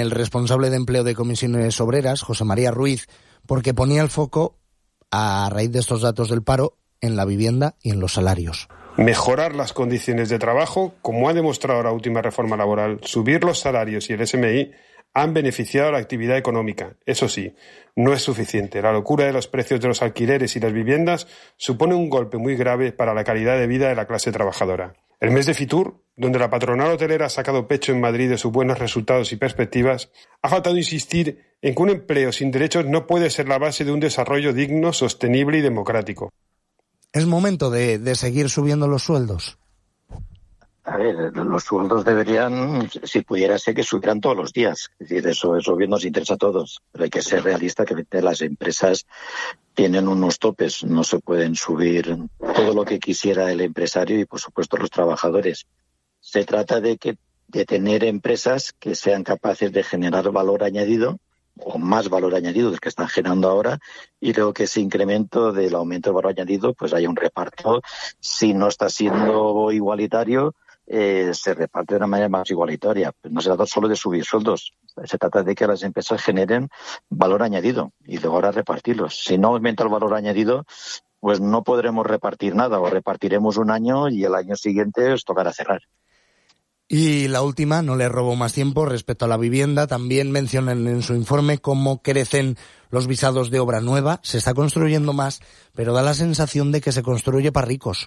el responsable de empleo de Comisiones Obreras, José María Ruiz, porque ponía el foco, a raíz de estos datos del paro, en la vivienda y en los salarios. Mejorar las condiciones de trabajo, como ha demostrado la última reforma laboral, subir los salarios y el SMI han beneficiado a la actividad económica. Eso sí, no es suficiente. La locura de los precios de los alquileres y las viviendas supone un golpe muy grave para la calidad de vida de la clase trabajadora. El mes de Fitur, donde la patronal hotelera ha sacado pecho en Madrid de sus buenos resultados y perspectivas, ha faltado insistir en que un empleo sin derechos no puede ser la base de un desarrollo digno, sostenible y democrático. ¿Es momento de seguir subiendo los sueldos? A ver, los sueldos deberían, si pudiera ser, que subieran todos los días. Es decir, eso bien nos interesa a todos. Pero hay que ser realista, que las empresas tienen unos topes. No se pueden subir todo lo que quisiera el empresario y, por supuesto, los trabajadores. Se trata de tener empresas que sean capaces de generar valor añadido, o más valor añadido del que están generando ahora, y luego que ese incremento del aumento del valor añadido pues haya un reparto. Si no está siendo igualitario, se reparte de una manera más igualitaria. No se trata solo de subir sueldos, se trata de que las empresas generen valor añadido y luego ahora repartirlos. Si no aumenta el valor añadido, pues no podremos repartir nada, o repartiremos un año y el año siguiente os tocará cerrar. Y la última, no le robo más tiempo, respecto a la vivienda, también mencionan en su informe cómo crecen los visados de obra nueva. Se está construyendo más, pero da la sensación de que se construye para ricos.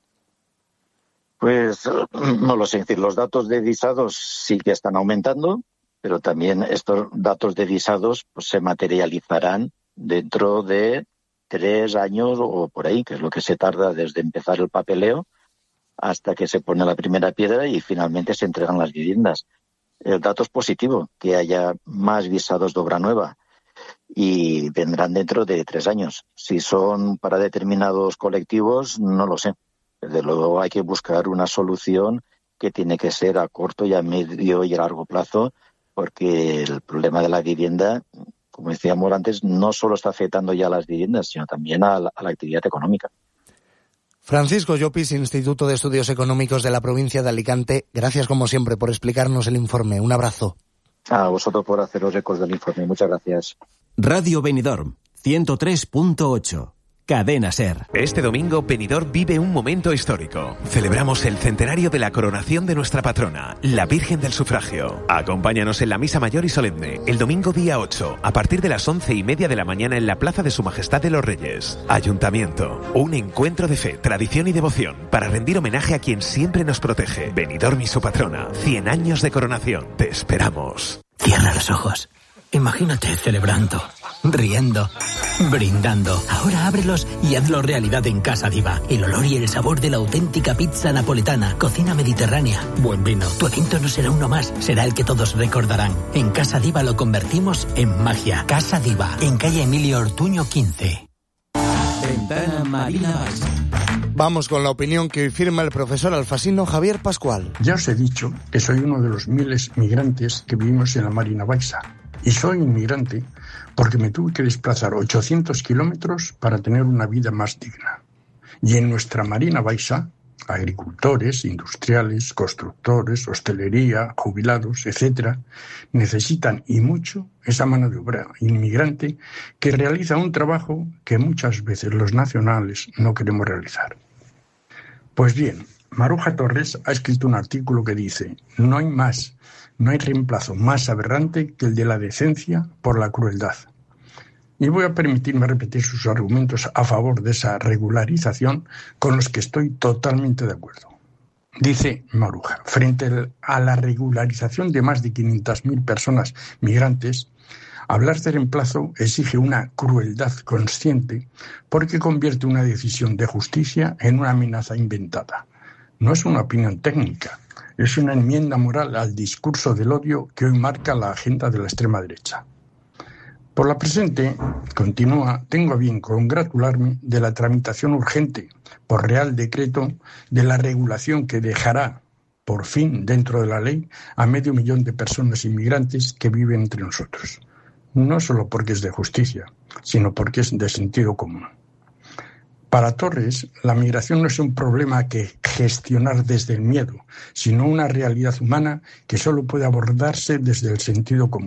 Pues no lo sé, es decir, los datos de visados sí que están aumentando, pero también estos datos de visados pues se materializarán dentro de 3 años o por ahí, que es lo que se tarda desde empezar el papeleo hasta que se pone la primera piedra y finalmente se entregan las viviendas. El dato es positivo, que haya más visados de obra nueva, y vendrán dentro de 3 años. Si son para determinados colectivos, no lo sé. Desde luego hay que buscar una solución que tiene que ser a corto y a medio y a largo plazo, porque el problema de la vivienda, como decíamos antes, no solo está afectando ya a las viviendas, sino también a la actividad económica. Francisco Llopis, Instituto de Estudios Económicos de la provincia de Alicante, gracias como siempre por explicarnos el informe. Un abrazo. A vosotros por haceros ecos del informe. Muchas gracias. Radio Benidorm, 103.8. Cadena SER. Este domingo, Benidorm vive un momento histórico. Celebramos el centenario de la coronación de nuestra patrona, la Virgen del Sufragio. Acompáñanos en la misa mayor y solemne, el domingo día 8, a partir de las 11:30 de la mañana en la Plaza de Su Majestad de los Reyes. Ayuntamiento, un encuentro de fe, tradición y devoción para rendir homenaje a quien siempre nos protege. Benidorm y su patrona, 100 años de coronación. Te esperamos. Cierra los ojos. Imagínate celebrando, riendo, brindando. Ahora ábrelos y hazlo realidad en Casa Diva. El olor y el sabor de la auténtica pizza napoletana, cocina mediterránea, buen vino. Tu evento no será uno más, será el que todos recordarán. En Casa Diva lo convertimos en magia. Casa Diva, en calle Emilio Ortuño 15. Ventana Marina Baixa. Vamos con la opinión que hoy firma el profesor alfasino Javier Pascual. Ya os he dicho que soy uno de los miles migrantes que vivimos en la Marina Baixa. Y soy inmigrante porque me tuve que desplazar 800 kilómetros para tener una vida más digna. Y en nuestra Marina Baixa, agricultores, industriales, constructores, hostelería, jubilados, etcétera, necesitan y mucho esa mano de obra inmigrante que realiza un trabajo que muchas veces los nacionales no queremos realizar. Pues bien, Maruja Torres ha escrito un artículo que dice: no hay reemplazo más aberrante que el de la decencia por la crueldad. Y voy a permitirme repetir sus argumentos a favor de esa regularización, con los que estoy totalmente de acuerdo. Dice Maruja: frente a la regularización de más de 500.000 personas migrantes, hablar de reemplazo exige una crueldad consciente, porque convierte una decisión de justicia en una amenaza inventada. No es una opinión técnica, es una enmienda moral al discurso del odio que hoy marca la agenda de la extrema derecha. Por la presente, continúa, tengo a bien congratularme de la tramitación urgente, por Real Decreto, de la regulación que dejará, por fin, dentro de la ley, a 500.000 de personas inmigrantes que viven entre nosotros. No solo porque es de justicia, sino porque es de sentido común. Para Torres, la migración no es un problema que gestionar desde el miedo, sino una realidad humana que solo puede abordarse desde el sentido común.